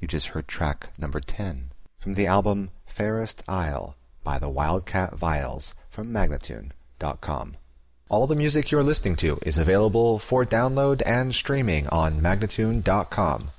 You just heard track number 10 from the album Fairest Isle by the Wildcat Vials from Magnatune.com. All the music you're listening to is available for download and streaming on Magnatune.com.